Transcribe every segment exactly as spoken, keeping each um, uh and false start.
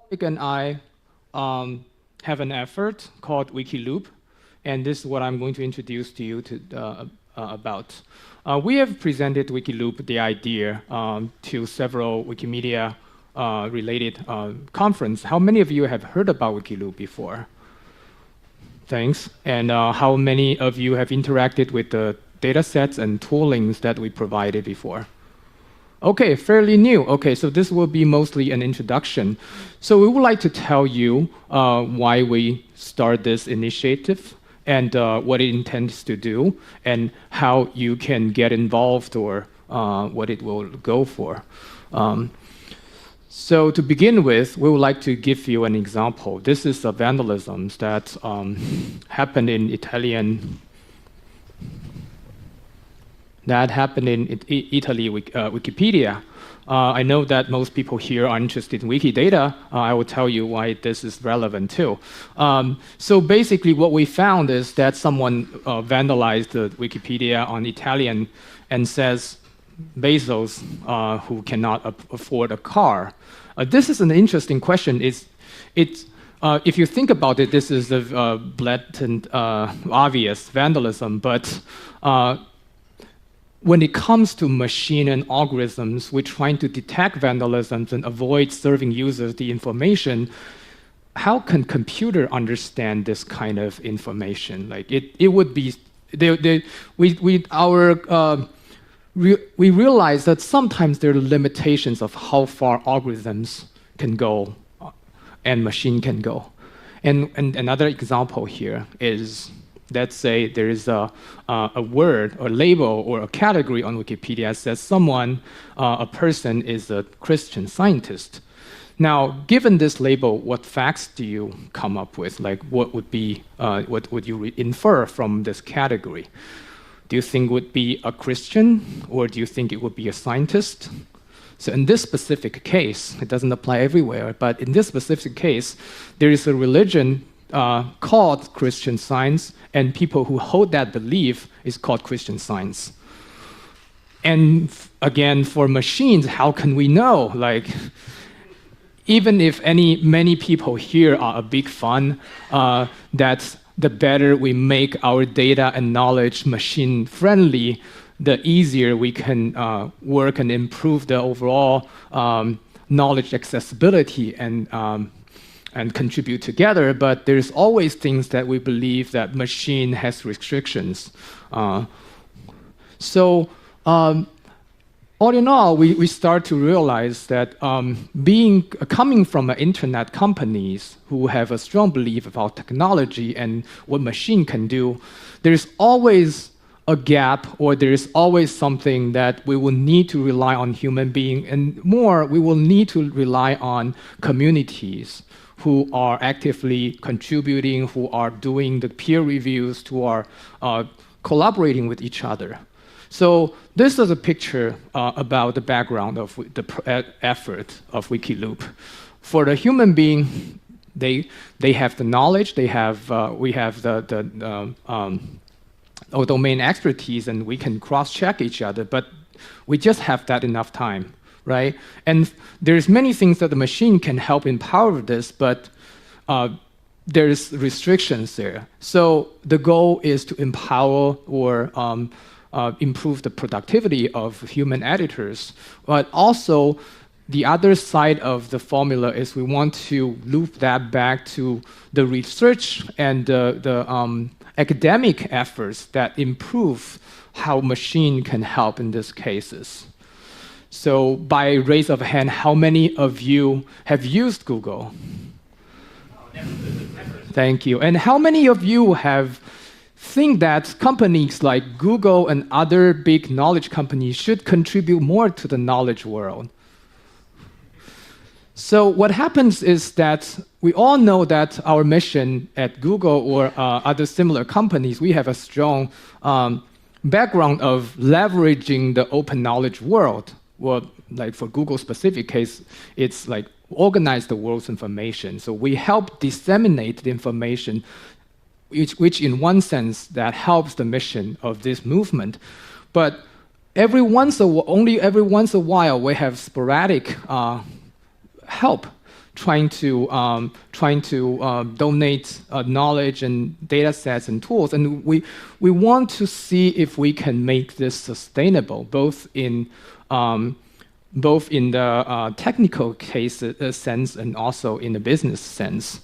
Rick and I um, have an effort called WikiLoop, and this is what I'm going to introduce to you to, uh, uh, about. Uh, we have presented WikiLoop, the idea, um, to several Wikimedia uh, related uh, conference. How many of you have heard about WikiLoop before? Thanks. And uh, how many of you have interacted with the data sets and toolings that we provided before? Okay, fairly new. Okay, so this will be mostly an introduction. So we would like to tell you uh, why we start this initiative and uh, what it intends to do and how you can get involved or uh, what it will go for. Um, so to begin with, we would like to give you an example. This is a vandalism that um, happened in Italian That happened in I Italy, uh, Wikipedia. Uh, I know that most people here are interested in Wikidata. Uh, I will tell you why this is relevant too. Um, so basically what we found is that someone uh, vandalized the Wikipedia on Italian and says, Bezos, uh, who cannot afford a car. Uh, this is an interesting question. It's, it's, uh, if you think about it, this is a uh, blatant, uh, obvious vandalism, but uh, when it comes to machine and algorithms, we're trying to detect vandalisms and avoid serving users the information. How can computer understand this kind of information? Like it, it would be, they, they, we, we, our, uh, re, we realize that sometimes there are limitations of how far algorithms can go and machine can go. And, and another example here is, let's say there is a, uh, a word or label or a category on Wikipedia that says someone, uh, a person is a Christian Scientist. Now, given this label, what facts do you come up with? Like what would be, uh, what would you infer from this category? Do you think it would be a Christian or do you think it would be a scientist? So in this specific case, it doesn't apply everywhere, but in this specific case, there is a religion Uh, called Christian Science, and people who hold that belief is called Christian Science. And again, for machines, how can we know? Like, even if any many people here are a big fan, uh, that the better we make our data and knowledge machine friendly, the easier we can uh, work and improve the overall um, knowledge accessibility and um, and contribute together, but there's always things that we believe that machine has restrictions. Uh, so um, all in all, we, we start to realize that um, being uh, coming from uh, internet companies who have a strong belief about technology and what machine can do, there's always a gap, or there's always something that we will need to rely on human being, and more, we will need to rely on communities who are actively contributing, who are doing the peer reviews, who are uh, collaborating with each other. So this is a picture uh, about the background of the effort of WikiLoop. For the human being, they they have the knowledge, they have uh, we have the the uh, um, domain expertise, and we can cross-check each other. But we just have that enough time. Right? And there's many things that the machine can help empower this, but uh, there's restrictions there. So the goal is to empower or um, uh, improve the productivity of human editors. But also, the other side of the formula is we want to loop that back to the research and uh, the um, academic efforts that improve how machine can help in these cases. So by raise of hand, how many of you have used Google? Thank you. And how many of you have think that companies like Google and other big knowledge companies should contribute more to the knowledge world? So what happens is that we all know that our mission at Google or uh, other similar companies, we have a strong um, background of leveraging the open knowledge world. Well, like for Google specific case, it's like organize the world's information. So we help disseminate the information, which, which in one sense that helps the mission of this movement. But every once a, only every once a while we have sporadic uh, help trying to um, trying to uh, donate uh, knowledge and data sets and tools, and we we want to see if we can make this sustainable, both in um, both in the uh, technical case uh, sense and also in the business sense.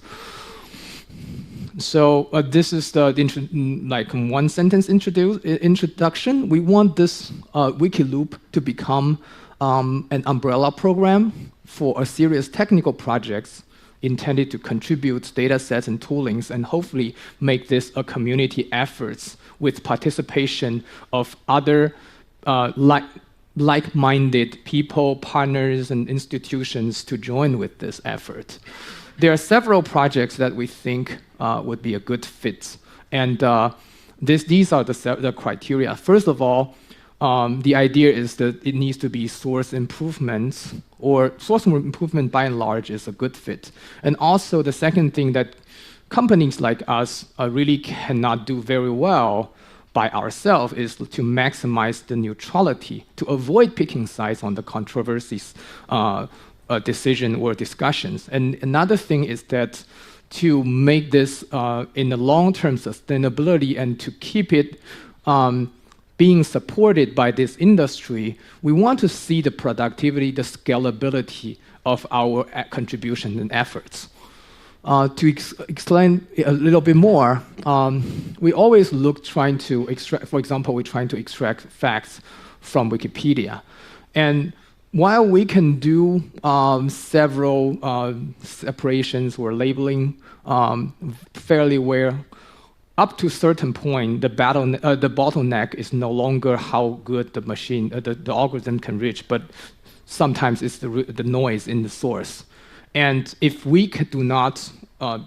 So uh, this is the, the like one sentence introduce, introduction. We want this uh, Wikiloop to become um, an umbrella program for a serious technical projects intended to contribute data sets and toolings, and hopefully make this a community efforts with participation of other uh, like like-minded people, partners, and institutions to join with this effort. There are several projects that we think uh, would be a good fit, and uh, this, these are the, the criteria. First of all, um, the idea is that it needs to be source improvements, or source improvement by and large is a good fit. And also the second thing that companies like us uh, really cannot do very well by ourselves is to maximize the neutrality, to avoid picking sides on the controversies uh, uh, decision or discussions. And another thing is that to make this uh, in the long-term sustainability and to keep it um, being supported by this industry, we want to see the productivity, the scalability of our contribution and efforts. Uh, to ex explain a little bit more, um, we always look trying to extract, for example, we're trying to extract facts from Wikipedia. And while we can do um, several uh, separations or labeling um, fairly well, up to a certain point, the, battle, uh, the bottleneck is no longer how good the machine, uh, the, the algorithm can reach, but sometimes it's the, the noise in the source. And if we do not uh,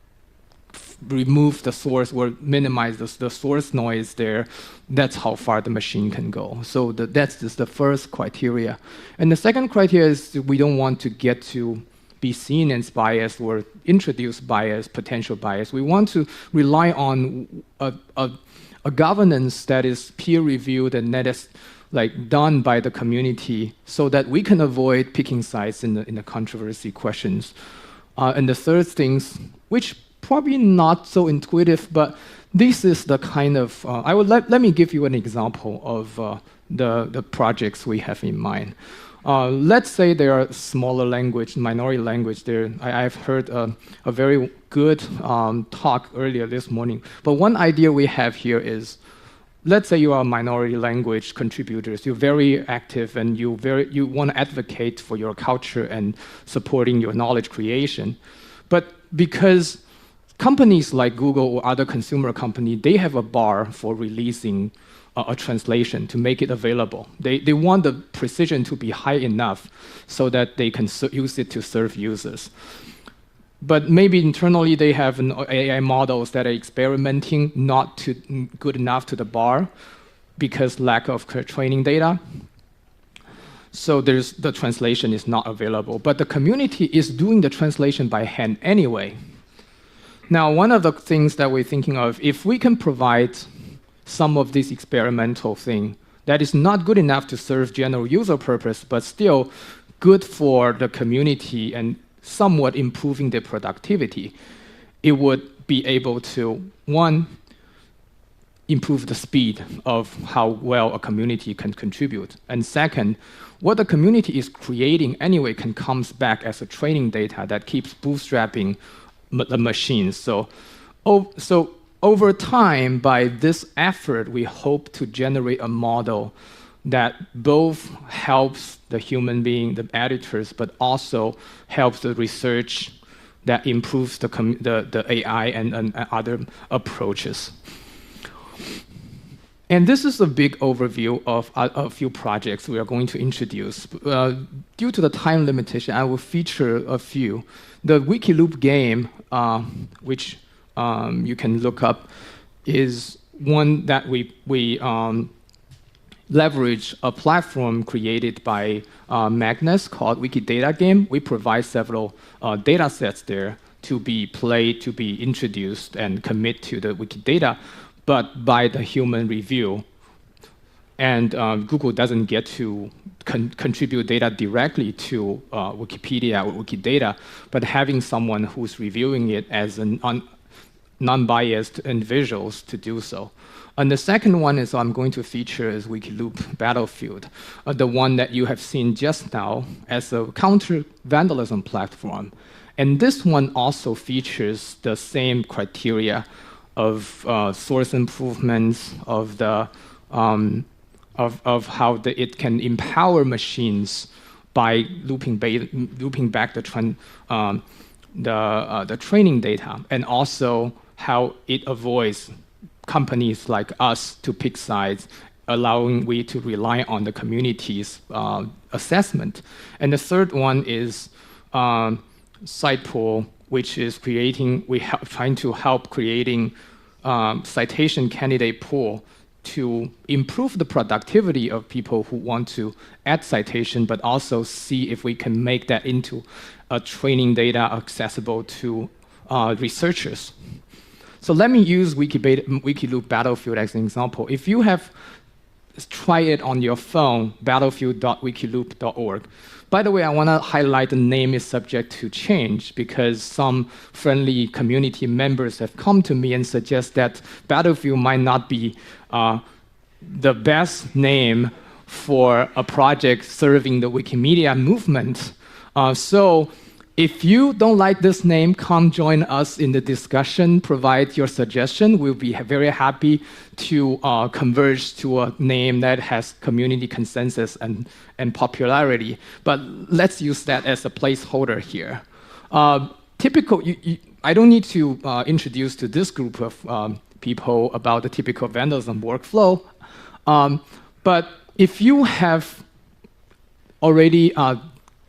remove the source or minimize the, the source noise there, that's how far the machine can go. So the, that's just the first criteria. And the second criteria is we don't want to get to be seen as biased or introduce bias, potential bias. We want to rely on a, a, a governance that is peer-reviewed and that is like done by the community, so that we can avoid picking sides in the in the controversy questions. Uh, and the third things, which probably not so intuitive, but this is the kind of uh, I would let let me give you an example of uh, the the projects we have in mind. Uh, let's say there are smaller language, minority language there. I, I've heard a, a very good um, talk earlier this morning. But one idea we have here is, let's say you are a minority language contributors. You're very active and you very you want to advocate for your culture and supporting your knowledge creation. But because companies like Google or other consumer company, they have a bar for releasing a translation to make it available. They, they want the precision to be high enough so that they can use it to serve users. But maybe internally they have an A I models that are experimenting not to good enough to the bar because lack of training data. So there's, the translation is not available. But the community is doing the translation by hand anyway. Now, one of the things that we're thinking of, if we can provide some of this experimental thing that is not good enough to serve general user purpose, but still good for the community and somewhat improving their productivity, it would be able to, one, improve the speed of how well a community can contribute. And second, what the community is creating anyway can comes back as a training data that keeps bootstrapping the machines. So, oh, so over time, by this effort, we hope to generate a model that both helps the human being, the editors, but also helps the research that improves the, the, the A I and, and other approaches. And this is a big overview of a, a few projects we are going to introduce. Uh, due to the time limitation, I will feature a few. The Wikiloop game, uh, which um, you can look up, is one that we, we um, leverage a platform created by uh, Magnus called Wikidata Game. We provide several uh, data sets there to be played, to be introduced, and commit to the Wikidata, but by the human review. And um, Google doesn't get to con contribute data directly to uh, Wikipedia or Wikidata, but having someone who's reviewing it as an non-biased individuals to do so. And the second one is I'm going to feature is Wikiloop Battlefield, uh, the one that you have seen just now as a counter-vandalism platform. And this one also features the same criteria of uh, source improvements, of the um, of, of how the, it can empower machines by looping, ba looping back the, um, the, uh, the training data, and also how it avoids companies like us to pick sides, allowing we to rely on the community's uh, assessment. And the third one is um, Citepool, which is creating, we help, trying to help creating um, citation candidate pool to improve the productivity of people who want to add citation, but also see if we can make that into a training data accessible to uh, researchers. So let me use Wikiloop Battlefield as an example. If you have tried it on your phone, battlefield dot wikiloop dot org. By the way, I want to highlight the name is subject to change because some friendly community members have come to me and suggest that Battlefield might not be uh, the best name for a project serving the Wikimedia movement. Uh, so if you don't like this name, come join us in the discussion, provide your suggestion. We'll be very happy to uh, converge to a name that has community consensus and, and popularity. But let's use that as a placeholder here. Uh, typical, you, you, I don't need to uh, introduce to this group of um, people about the typical vandalism workflow. Um, but if you have already uh,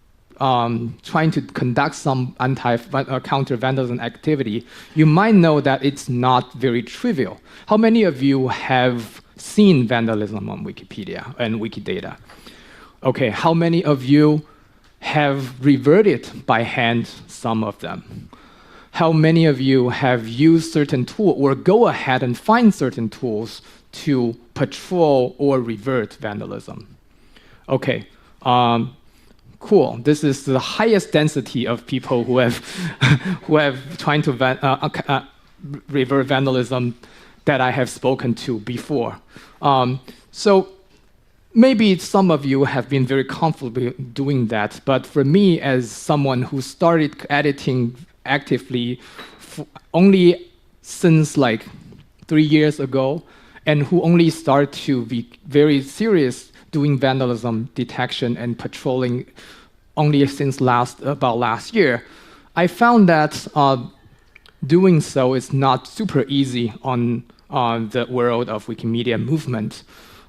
Um, trying to conduct some anti-counter-vandalism activity, you might know that it's not very trivial. How many of you have seen vandalism on Wikipedia and Wikidata? Okay, how many of you have reverted by hand some of them? How many of you have used certain tools or go ahead and find certain tools to patrol or revert vandalism? Okay. Um, Cool. This is the highest density of people who have who have trying to van uh, uh, revert vandalism that I have spoken to before. Um, so maybe some of you have been very comfortable doing that, but for me, as someone who started editing actively f only since like three years ago, and who only started to be very serious doing vandalism detection and patrolling only since last about last year, I found that uh, doing so is not super easy on uh, the world of Wikimedia movement.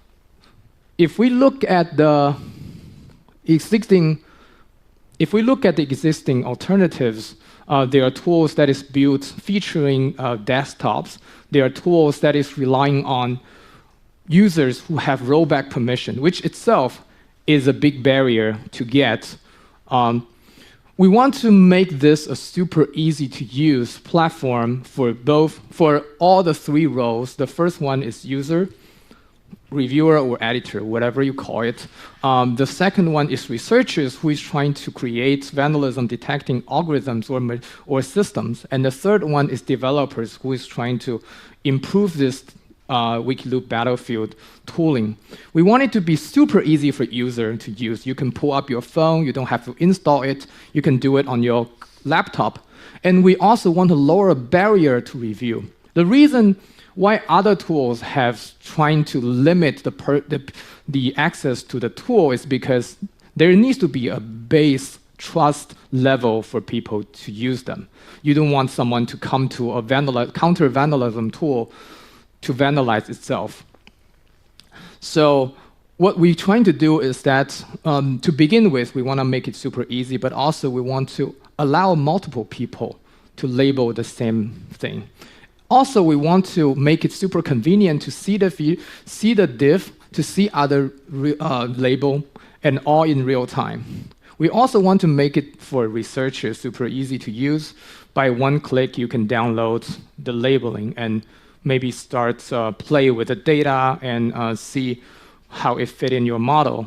If we look at the existing, if we look at the existing alternatives, uh, there are tools that is built featuring uh, desktops. There are tools that is relying on users who have rollback permission, which itself is a big barrier to get. Um, we want to make this a super easy to use platform for both, for all the three roles. The first one is user, reviewer, or editor, whatever you call it. Um, the second one is researchers who is trying to create vandalism detecting algorithms or, or systems. And the third one is developers who is trying to improve this Uh, Wikiloop Battlefield tooling. We want it to be super easy for user to use. You can pull up your phone, you don't have to install it, you can do it on your laptop. And we also want to lower a barrier to review. The reason why other tools have trying to limit the, per the, the access to the tool is because there needs to be a base trust level for people to use them. You don't want someone to come to a vandal counter-vandalism tool to vandalize itself. So what we're trying to do is that, um, to begin with, we want to make it super easy, but also we want to allow multiple people to label the same thing. Also, we want to make it super convenient to see the, see the diff, to see other uh, label, and all in real time. We also want to make it for researchers super easy to use. By one click, you can download the labeling and maybe start uh, play with the data and uh, see how it fit in your model.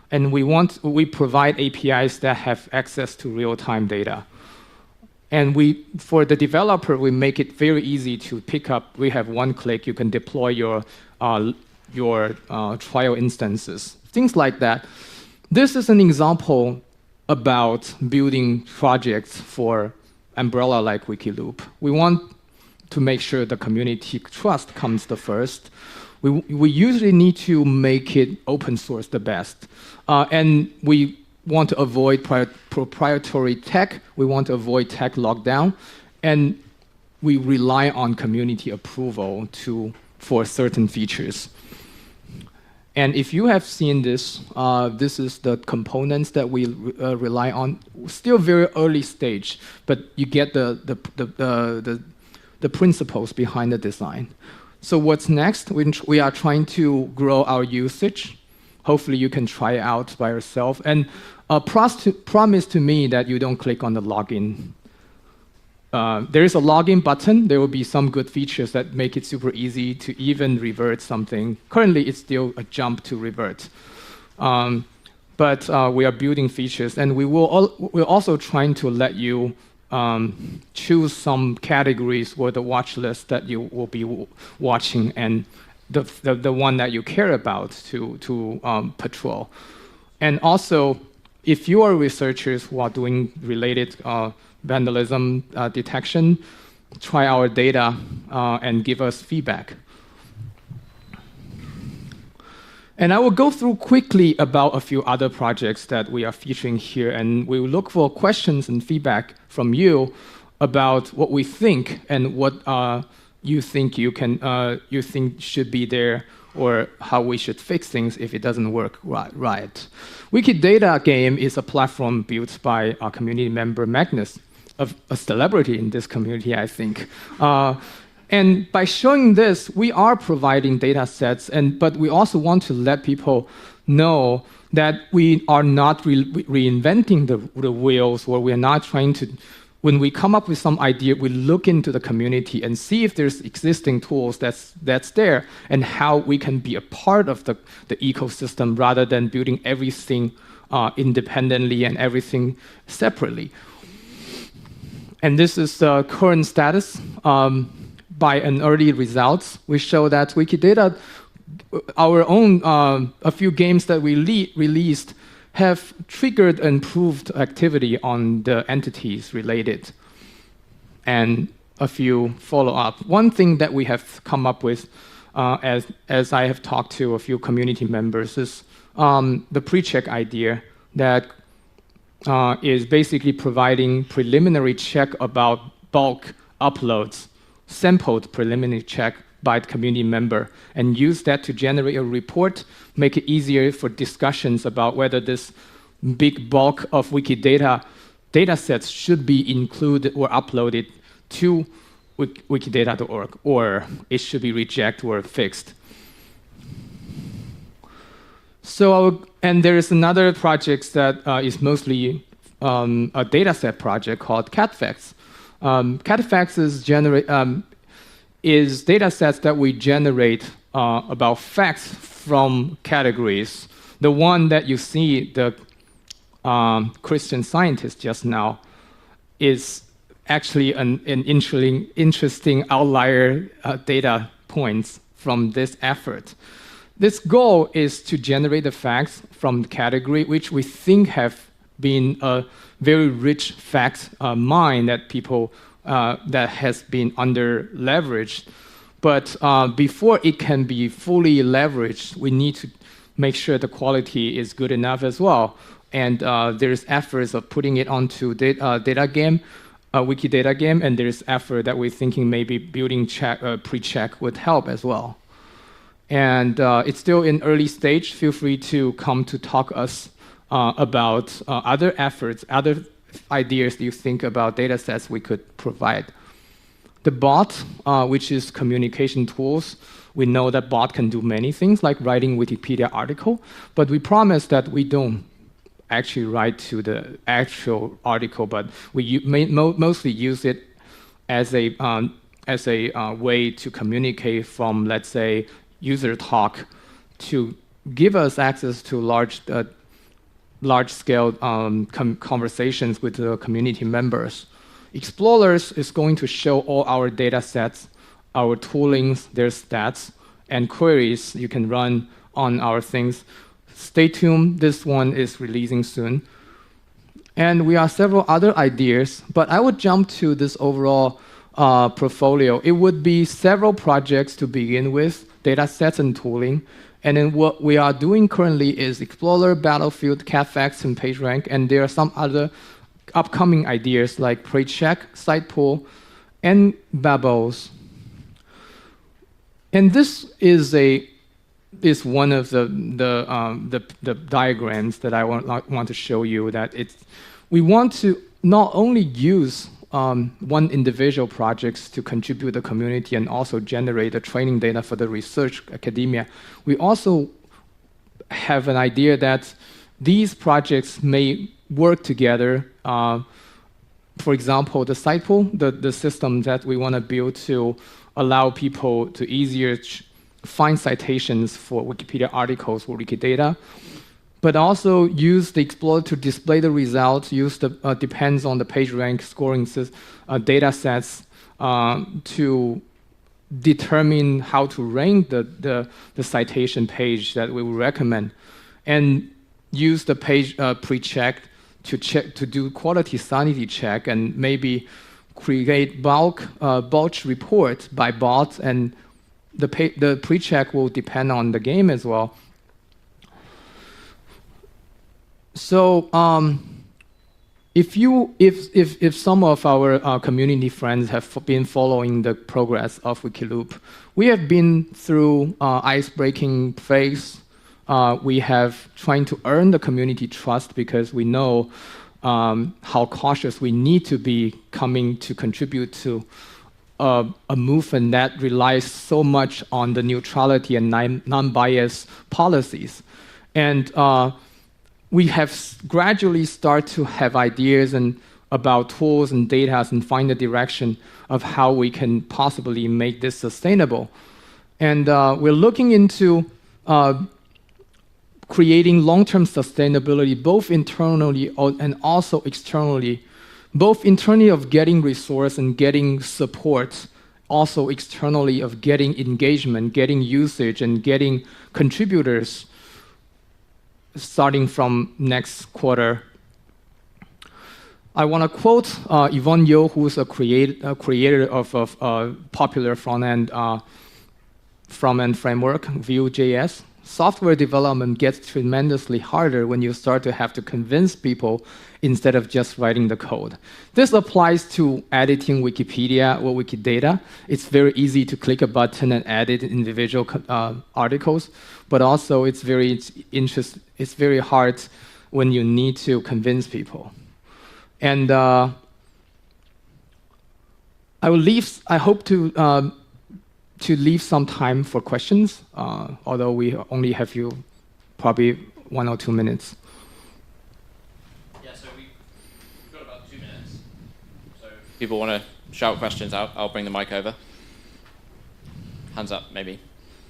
And we want we provide A P Is that have access to real-time data. And we, for the developer, we make it very easy to pick up. We have one click. You can deploy your uh, your uh, trial instances, things like that. This is an example about building projects for umbrella like Wikiloop. We want to make sure the community trust comes the first. We, we usually need to make it open source the best. Uh, and we want to avoid proprietary tech. We want to avoid tech lockdown. And we rely on community approval to, for certain features. And if you have seen this, uh, this is the components that we uh, rely on. Still very early stage, but you get the, the, the, the, the, the principles behind the design. So what's next? We, we are trying to grow our usage. Hopefully you can try it out by yourself. And uh, to, promise to me that you don't click on the login. Uh, there is a login button. There will be some good features that make it super easy to even revert something. Currently, it's still a jump to revert. Um, but uh, we are building features, and we will al we're also trying to let you um, choose some categories or the watch list that you will be watching and the, the, the one that you care about to, to um, patrol. And also, if you are researchers who are doing related uh, vandalism uh, detection, try our data uh, and give us feedback. And I will go through quickly about a few other projects that we are featuring here, and we will look for questions and feedback from you about what we think and what uh, you think you can uh, you think should be there, or how we should fix things if it doesn't work right. right. Wikidata Game is a platform built by our community member Magnus, a, a celebrity in this community, I think. Uh, and by showing this, we are providing data sets, and, but we also want to let people know that we are not re reinventing the, the wheels, or we are not trying to. When we come up with some idea, we look into the community and see if there's existing tools that's, that's there and how we can be a part of the, the ecosystem rather than building everything uh, independently and everything separately. And this is the current status. Um, by an early results, we show that Wikidata, our own, uh, a few games that we released have triggered improved activity on the entities related, and a few follow-up. One thing that we have come up with, uh, as, as I have talked to a few community members, is um, the pre-check idea that uh, is basically providing preliminary check about bulk uploads, sampled preliminary check by the community member, and use that to generate a report, make it easier for discussions about whether this big bulk of Wikidata data sets should be included or uploaded to wikidata dot org, or it should be rejected or fixed. So, and there is another project that uh, is mostly um, a dataset project called CatFacts. Um, CatFacts is generate um, is data sets that we generate uh, about facts from categories. The one that you see, the um, Christian Scientist just now, is actually an, an interesting, interesting outlier uh, data points from this effort. This goal is to generate the facts from the category which we think have been a very rich fact uh, mine that people Uh, that has been under leveraged. But uh, before it can be fully leveraged, we need to make sure the quality is good enough as well. And uh, there's efforts of putting it onto data, uh, data game, uh, Wikidata Game, and there's effort that we're thinking maybe building check, uh, pre-check would help as well. And uh, it's still in early stage. Feel free to come to talk us uh, about uh, other efforts, other ideas you think about data sets we could provide. The bot, uh, which is communication tools, we know that bot can do many things like writing Wikipedia article, but we promise that we don't actually write to the actual article, but we may, mo mostly use it as a, um, as a uh, way to communicate from, let's say, user talk to give us access to large uh, large-scale um, conversations with the community members. Explorers is going to show all our data sets, our toolings, their stats, and queries you can run on our things. Stay tuned, this one is releasing soon. And we have several other ideas, but I would jump to this overall uh, portfolio. It would be several projects to begin with, data sets and tooling. And then what we are doing currently is Explorer, Battlefield, CatFacts, and PageRank, and there are some other upcoming ideas like PreCheck, Sitepool, and Babels. And this is a is one of the the, um, the the diagrams that I want want to show you. That it's we want to not only use um, one individual projects to contribute to the community and also generate the training data for the research academia. We also have an idea that these projects may work together. Uh, for example, the Sitepool, the the system that we want to build to allow people to easier find citations for Wikipedia articles or Wikidata, but also use the Explorer to display the results, use the, uh, depends on the PageRank scoring uh, data sets uh, to determine how to rank the, the, the citation page that we would recommend, and use the page uh, pre-check to check to do quality sanity check and maybe create bulk uh, batch report by bots, and the, pay, the pre-check will depend on the game as well. So um, if you, if, if, if some of our uh, community friends have been following the progress of Wikiloop, we have been through uh, ice-breaking phase. Uh, we have trying to earn the community trust because we know um, how cautious we need to be coming to contribute to uh, a movement that relies so much on the neutrality and non-biased policies. And uh, we have gradually started to have ideas and about tools and data and find the direction of how we can possibly make this sustainable. And uh, we're looking into uh, creating long-term sustainability, both internally and also externally, both internally of getting resource and getting support, also externally of getting engagement, getting usage, and getting contributors starting from next quarter. I want to quote uh, Yvonne Yo, who's a, create, a creator of a uh, popular front-end uh, front-end framework, Vue.js. Software development gets tremendously harder when you start to have to convince people instead of just writing the code. This applies to editing Wikipedia or Wikidata. It's very easy to click a button and edit individual uh, articles, but also it's very it's interest, it's very hard when you need to convince people. And uh, I will leave. I hope to. Uh, to leave some time for questions, uh, although we only have you probably one or two minutes. Yeah, so we've got about two minutes. So if people want to shout questions out, I'll bring the mic over. Hands up, maybe.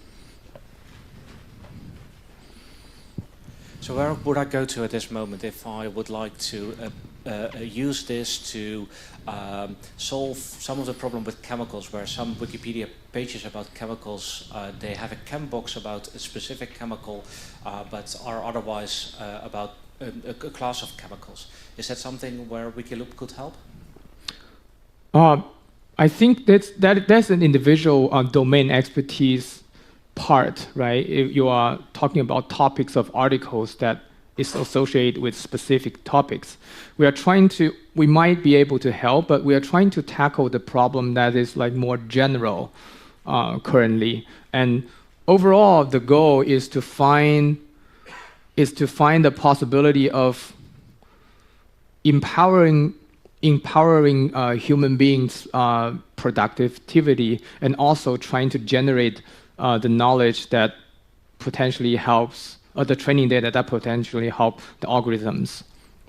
So where would I go to at this moment if I would like to uh, uh, use this to um, solve some of the problem with chemicals, where some Wikipedia pages about chemicals, uh, they have a chem box about a specific chemical, uh, but are otherwise uh, about a, a class of chemicals. Is that something where Wikiloop could help? Uh, I think that's, that, that's an individual uh, domain expertise part, right? If you are talking about topics of articles that is associated with specific topics. We are trying to, we might be able to help, but we are trying to tackle the problem that is like more general uh, currently. And overall, the goal is to find, is to find the possibility of empowering empowering uh, human beings' uh, productivity, and also trying to generate Uh, the knowledge that potentially helps, or the training data that potentially help the algorithms. I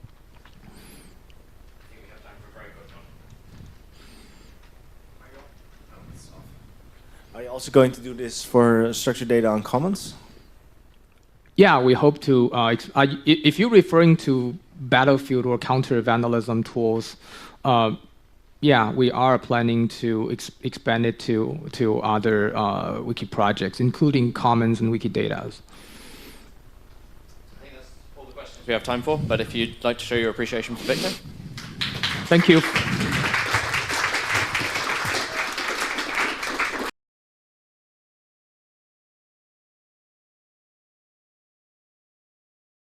think we have time for a very quick one. Are you also going to do this for structured data on Commons? yeah, we hope to. Uh, ex- uh, i- if you're referring to Battlefield or counter vandalism tools, uh, yeah, we are planning to ex- expand it to to other uh, wiki projects, including Commons and Wikidata. I think that's all the questions we have time for, but if you'd like to show your appreciation for Victor. Thank you.